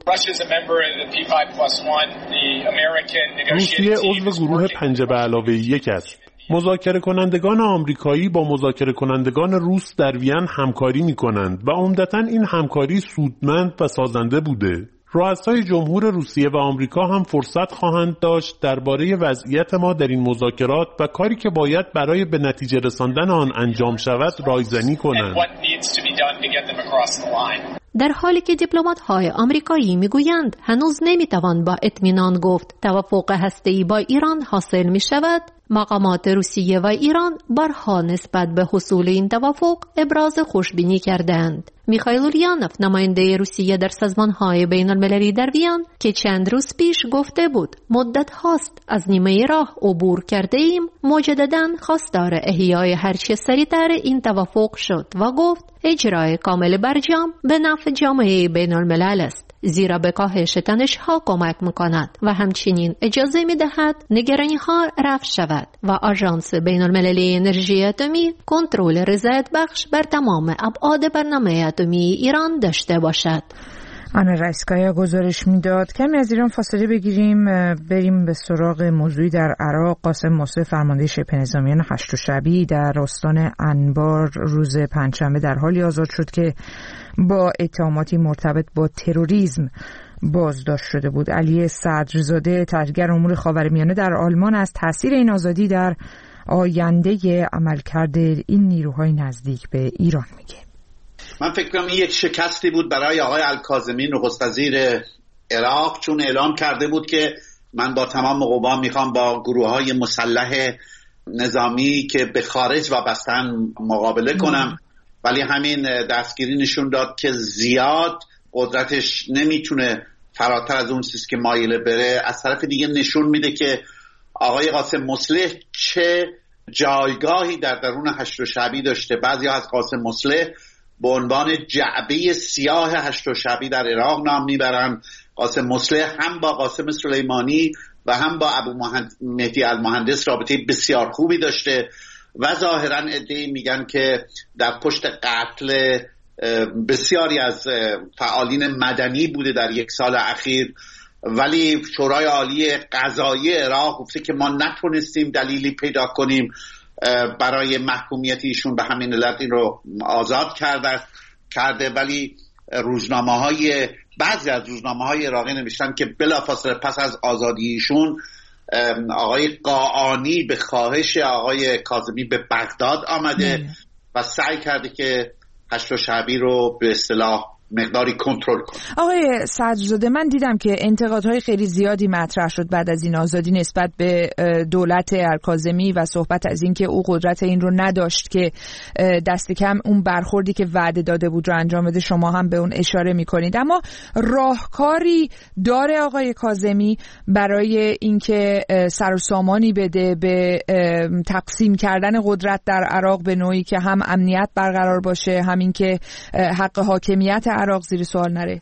روسیه عضو گروه پنج به علاوه یک است. مذاکره کنندگان آمریکایی با مذاکره کنندگان روس در وین همکاری می کنند و عمدتاً این همکاری سودمند و سازنده بوده. رؤسای جمهور روسیه و آمریکا هم فرصت خواهند داشت درباره وضعیت ما در این مذاکرات و کاری که باید برای به نتیجه رساندن آن انجام شود رایزنی کنند. در حالی که دیپلمات‌های آمریکایی میگویند هنوز نمیتوان با اطمینان گفت توافق هسته‌ای با ایران حاصل می شود، مقامات روسیه و ایران بارها نسبت به حصول این توافق ابراز خوشبینی کردند. میخائیل اولیانوف نماینده روسیه در سازمان‌های بین المللی در وین که چند روز پیش گفته بود مدت هاست از نیمه راه عبور کرده ایم، مجدداً خواستار احیای هرچه سریعتر این توافق شد و گفت اجرای کامل برجام به نفع جامعه بین الملل است، زیرا به کاهش تنش‌ها کمک می‌کند و همچنین اجازه می‌دهد نگرانی‌ها رفع شود و آژانس بین‌المللی انرژی اتمی کنترل رضایت بخش بر تمام ابعاد برنامه اتمی ایران داشته باشد. آنا رئیسکایا گزارش میداد. کمی از ایران فاصله بگیریم، بریم به سراغ موضوعی در عراق. قاسم موسوی فرمانده شبه نظامیان هشت شبی در استان انبار روز پنجشنبه در حالی آزاد شد که با اتهاماتی مرتبط با تروریسم بازداشت شده بود. علی صدرزاده تحلیلگر امور خاورمیانه در آلمان از تاثیر این آزادی در آینده عملکرد این نیروهای نزدیک به ایران میگه. من فکر کنم این یک شکستی بود برای آقای الکاظمی نخست وزیر عراق، چون اعلام کرده بود که من با تمام قوا میخوام با گروه‌های مسلح نظامی که به خارج وابستن مقابله کنم، ولی همین دستگیری نشون داد که زیاد قدرتش نمیتونه فراتر از اون چیزی که مایل بره. از طرف دیگه نشون میده که آقای قاسم مصلح چه جایگاهی در درون هشت‌الشعبی داشته. بعضی از قاسم مصلح به عنوان جعبه سیاه هشت‌الشعبی در عراق نام میبرن. قاسم مصلح هم با قاسم سلیمانی و هم با ابو مهدی المهندس رابطه بسیار خوبی داشته و ظاهرا عده‌ای میگن که در پشت قتل بسیاری از فعالین مدنی بوده در یک سال اخیر. ولی شورای عالی قضایی عراق گفته که ما نتونستیم دلیلی پیدا کنیم برای محکومیت ایشون، به همین علت این رو آزاد کرده کرده ولی روزنامه‌های بعضی از روزنامه‌های عراقی نوشتن که بلافاصله پس از آزادی ایشون آقای قاآنی به خواهش آقای کاظمی به بغداد آمده مم. و سعی کرده که هشت‌الشعبی رو به اصطلاح مقداری کنترل کنه. آقای صدرزاده، من دیدم که انتقادهای خیلی زیادی مطرح شد بعد از این آزادی نسبت به دولت الکاظمی و صحبت از این که او قدرت این رو نداشت که دست کم اون برخوردی که وعده داده بود رو انجام بده. شما هم به اون اشاره میکنید، اما راهکاری داره آقای کاظمی برای اینکه سر و سامانی بده به تقسیم کردن قدرت در عراق به نوعی که هم امنیت برقرار باشه، همین که حق حاکمیت عراق زیر سوال نره؟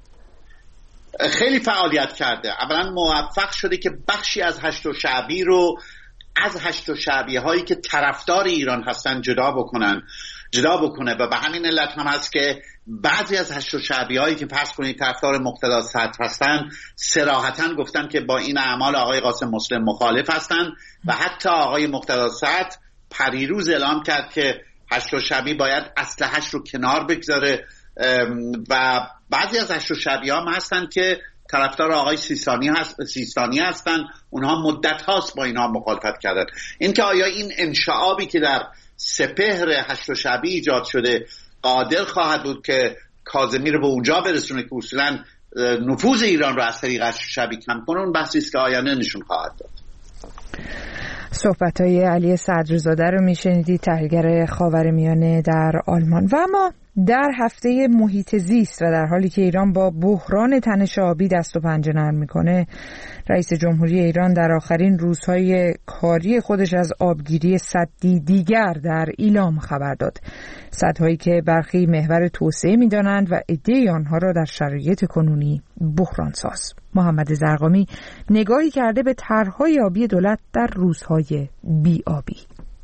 خیلی فعالیت کرده. اولا موفق شده که بخشی از هشت‌الشعبی رو از هشت‌الشعبی هایی که طرفدار ایران هستن جدا بکنن جدا بکنه و به همین علت هم هست که بعضی از هشت‌الشعبی هایی که فرض کنید طرفدار مقتدی صدر هستن صراحتاً گفتن که با این اعمال آقای قاسم مصلح مخالف هستن و حتی آقای مقتدی صدر پریروز اعلام کرد که هشت‌الشعبی باید اسلحه‌اش رو کنار بگذاره و بعضی از هشت‌الشعبی ها هستن که طرفدار آقای سیستانی هست سیستانی هستن. اونها مدت هاست با اینها مخالفت کردن. اینکه آیا این انشعابی که در سپهر هشت‌الشعبی ایجاد شده قادر خواهد بود که کاظمی رو به اونجا برسونه که اصولا نفوذ ایران رو از طریق هشت‌الشعبی کم کنه، اون بحثی است که آینده نشون خواهد داد. صحبت‌های علی صدرزاده رو میشنیدید، تحلیلگر خاورمیانه در آلمان. و اما در هفته محیط زیست و در حالی که ایران با بحران تنش آبی دست و پنجه نرم میکنه، رئیس جمهوری ایران در آخرین روزهای کاری خودش از آبگیری سدی دیگر در ایلام خبر داد. سدهایی که برخی محور توسعه میدانند و عده‌ای آنها را در شرایط کنونی بحران ساز. محمد زرقامی نگاهی کرده به طرح‌های آبی دولت در روزهای بی آبی.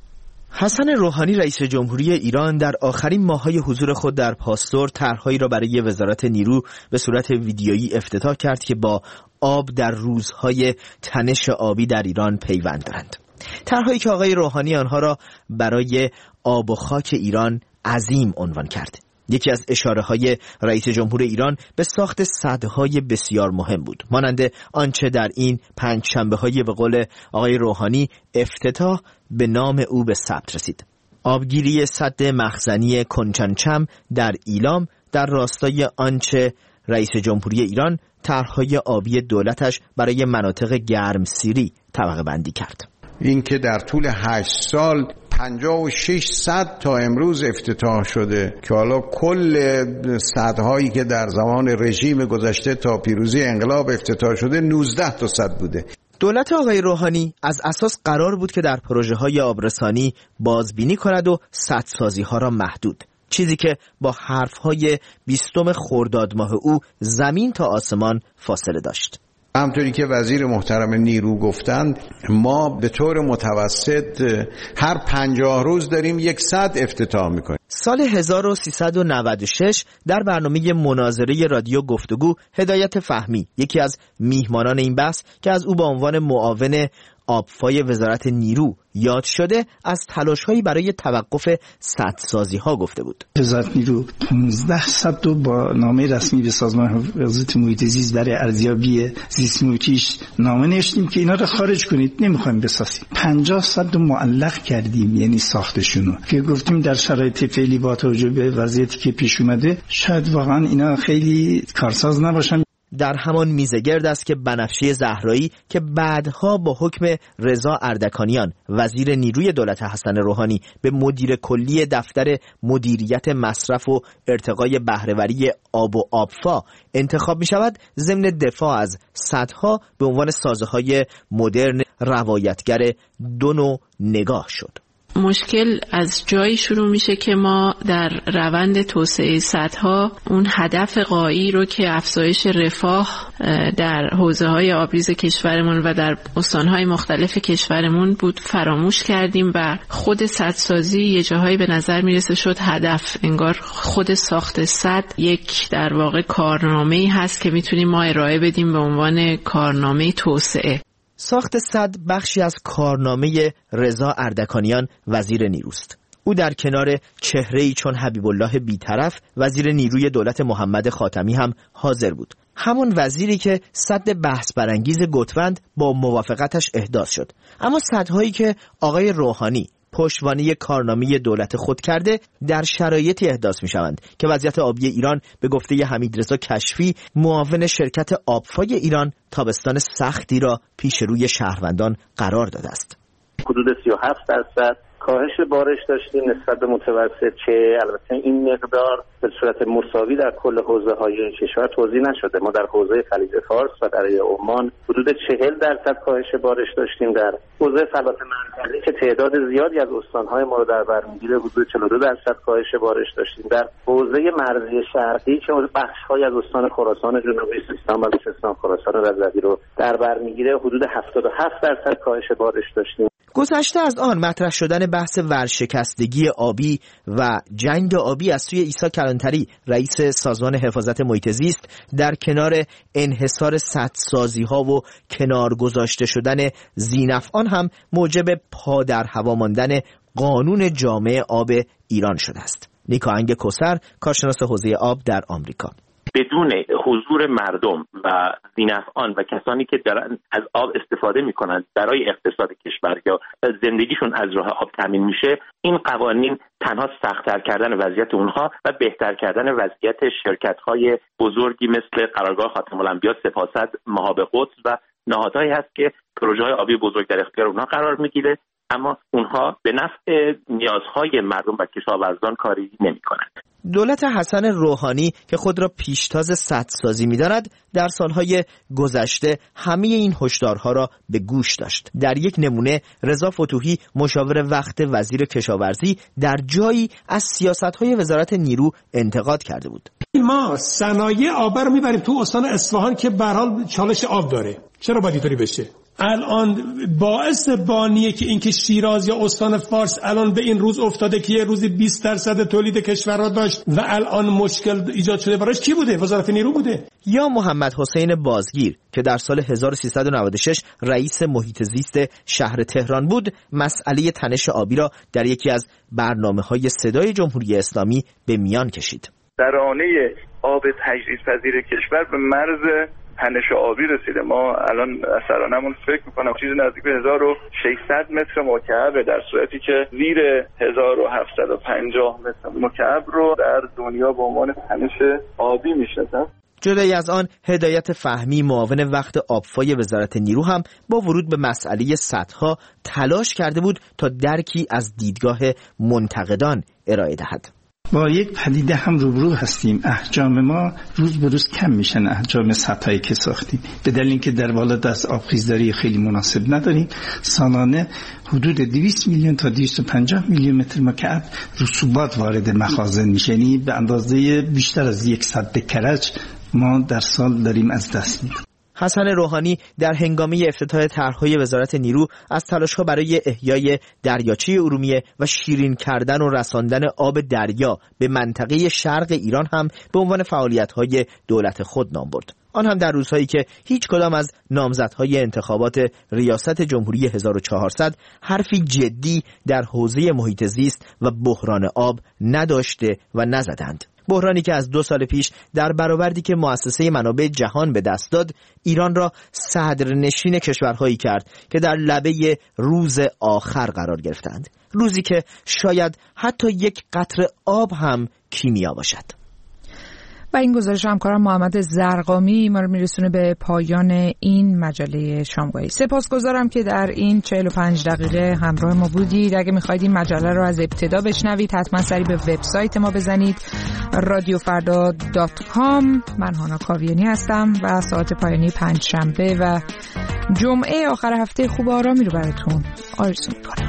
حسن روحانی رئیس جمهوری ایران در آخرین ماه‌های حضور خود در پاستور طرح‌هایی را برای وزارت نیرو به صورت ویدیویی افتتاح کرد که با آب در روزهای تنش آبی در ایران پیوند دارند. طرح‌هایی که آقای روحانی آنها را برای آب و خاک ایران عظیم عنوان کرد. یکی از اشاره‌های رئیس جمهور ایران به ساخت سدهای بسیار مهم بود، مانند آنچه در این پنج شنبه‌های به قول آقای روحانی افتتاح به نام او به ثبت رسید. آبگیری سد مخزنی کنچنچم در ایلام در راستای آنچه رئیس جمهوری ایران طرح‌های آبی دولتش برای مناطق گرمسیری طبقه بندی کرد. این که در طول هشت سال پنجاه و شش سد تا امروز افتتاح شده که حالا کل سدهایی که در زمان رژیم گذشته تا پیروزی انقلاب افتتاح شده نوزده تا سد بوده. دولت آقای روحانی از اساس قرار بود که در پروژه‌های آبرسانی بازبینی کند و سدسازی‌ها را محدود، چیزی که با حرف‌های بیستم خرداد ماه او زمین تا آسمان فاصله داشت. همطوری که وزیر محترم نیرو گفتند، ما به طور متوسط هر پنجاه روز داریم یک سد افتتاح میکنیم. سال هزار و سیصد و نود و شش در برنامه مناظره رادیو گفتگو، هدایت فهمی یکی از میهمانان این بحث که از او به عنوان معاون آبفای وزارت نیرو یاد شده از تلاش‌هایی برای توقف سدسازی‌ها گفته بود. وزارت نیرو پانزده سد رو با نامه رسمی به سازمان حفاظت محیط زیست برای ارزیابی زیست محیطیش نامه نوشتیم که اینا رو خارج کنید، نمیخوایم بسازیم. پنجاه سد رو معلق کردیم، یعنی ساختشونو، که گفتیم در شرایط فعلی با توجه به وضعیتی که پیش اومده شاید واقعا اینا خیلی کارساز نباشن. در همان میزگرد است که بنفشه زهرایی که بعدها با حکم رضا اردکانیان وزیر نیروی دولت حسن روحانی به مدیر کلی دفتر مدیریت مصرف و ارتقای بهره‌وری آب و آبفا انتخاب می شود، ضمن دفاع از سدها به عنوان سازه‌های مدرن روایتگر دو نوع نگاه شد. مشکل از جایی شروع میشه که ما در روند توسعه سدها اون هدف غایی رو که افزایش رفاه در حوزه‌های آبریز کشورمون و در استان‌های مختلف کشورمون بود فراموش کردیم و خود سدسازی یه جاهایی به نظر میرسه شد هدف. انگار خود ساخت سد یک در واقع کارنامه‌ای هست که میتونیم ما ارائه بدیم به عنوان کارنامه توسعه. ساخت سد بخشی از کارنامه رضا اردکانیان وزیر نیروست. او در کنار چهره‌ای چون حبیب الله بی‌طرف وزیر نیروی دولت محمد خاتمی هم حاضر بود. همون وزیری که سد بحث برانگیز گتوند با موافقتش احداث شد. اما سدهایی که آقای روحانی پشتوانه کارنامه دولت خود کرده در شرایطی احداث می شوند که وضعیت آبی ایران به گفته حمیدرضا کشفی معاون شرکت آبفای ایران تابستان سختی را پیش روی شهروندان قرار داده است. حدود سی و هفت درصد کاهش بارش داشتیم نسبت به متوسط، که البته این مقدار به صورت مساوی در کل حوزه‌های کشور توزیع نشده. ما در حوزه خلیج فارس و در عمان حدود چهل درصد کاهش بارش داشتیم. در حوزه فلات مرکزی که تعداد زیادی از استان‌های ما رو در بر می‌گیره حدود چهل و دو درصد کاهش بارش داشتیم. در حوزه مرزی شرقی که بخش‌های از استان خراسان جنوبی، سیستان و بلوچستان، خراسان رضوی رو در بر می‌گیره حدود هفتاد و هفت درصد کاهش بارش داشتیم. گذشته از آن مطرح شدن بحث ورشکستگی آبی و جنگ آبی از سوی عیسی کلانتری رئیس سازمان حفاظت محیط زیست در کنار انحصار سدسازی‌ها و کنار گذاشته شدن ذینفعان هم موجب پا در هوا ماندن قانون جامع آب ایران شده است. نیکا انگ کوثر، کارشناس حوزه آب در آمریکا: بدون حضور مردم و ذینفعان و کسانی که دارن از آب استفاده میکنن برای اقتصاد کشور یا زندگیشون از راه آب تامین میشه، این قوانین تنها سخت‌تر کردن وضعیت اونها و بهتر کردن وضعیت شرکت‌های بزرگی مثل قرارگاه خاتم الانبیا، سپاسد، مهاب قدس و نهادهایی هست که پروژه‌های آبی بزرگ در اختیار اونها قرار میگیره، اما اونها به نفع نیازهای مردم و کشاورزان کاری نمی‌کنند. دولت حسن روحانی که خود را پیشتاز سدسازی می‌داند در سالهای گذشته همه این هشدارها را به گوش داشت. در یک نمونه رضا فتوحی مشاور وقت وزیر کشاورزی در جایی از سیاست‌های وزارت نیرو انتقاد کرده بود. ما صنایع آب رو می‌بریم تو استان اصفهان که به هر حال چالش آب داره. چرا باید اینطوری بشه؟ الان باعث بانیه که اینکه شیراز یا استان فارس الان به این روز افتاده که یه روزی بیست درصد تولید کشور را داشت و الان مشکل ایجاد شده براش کی بوده؟ وزارت نیرو بوده. یا محمد حسین بازگیر که در سال هزار و سیصد و نود و شش رئیس محیط زیست شهر تهران بود، مسئله تنش آبی را در یکی از برنامه‌های صدای جمهوری اسلامی به میان کشید. ترانه آب تجدیدپذیر کشور به مرز تنش آبی رسیده. ما الان سرانمون فکر میکنم چیزی نزدیک به هزار و ششصد متر مکعب، در صورتی که زیر هزار و هفتصد و پنجاه متر مکعب رو در دنیا به عنوان تنش آبی میشناسن. جدای از آن، هدایت فهمی معاون وقت آبفای وزارت نیرو هم با ورود به مسئله سدها تلاش کرده بود تا درکی از دیدگاه منتقدان ارائه دهد. با یک پدیده هم روبرو هستیم. احجام ما روز به روز کم میشن، احجام سدهایی که ساختیم، به دلیل اینکه در بالادست آبخیزداری خیلی مناسب نداریم. سالانه حدود دویست میلیون تا دویست و پنجاه میلیون متر مکعب رسوبات وارد مخازن میشه، یعنی به اندازه بیشتر از یک سد کرج ما در سال داریم از دست میدیم. حسن روحانی در هنگامه افتتاح طرح‌های وزارت نیرو از تلاش‌ها برای احیای دریاچه ارومیه و شیرین کردن و رساندن آب دریا به منطقه شرق ایران هم به عنوان فعالیت‌های دولت خود نام برد. آن هم در روزهایی که هیچ کدام از نامزدهای انتخابات ریاست جمهوری هزار و چهارصد حرفی جدی در حوزه محیط زیست و بحران آب نداشته و نزدند. بحرانی که از دو سال پیش در برآوردی که مؤسسه منابع جهان به دست داد ایران را صدرنشین کشورهایی کرد که در لبه روز آخر قرار گرفتند. روزی که شاید حتی یک قطره آب هم کیمیا باشد. و این گزارش همکارم محمد زرقامی ما رو میرسونه به پایان این مجله شامگاهی. سپاسگزارم که در این چهل و پنج دقیقه همراه ما بودید. اگه میخواید این مجله رو از ابتدا بشنوید حتما سری به وبسایت ما بزنید رادیو فردا دات کام. من هانا کاویانی هستم و ساعت پایانی پنج شنبه و جمعه آخر هفته خوب و آرامی رو براتون آرزو میکنم.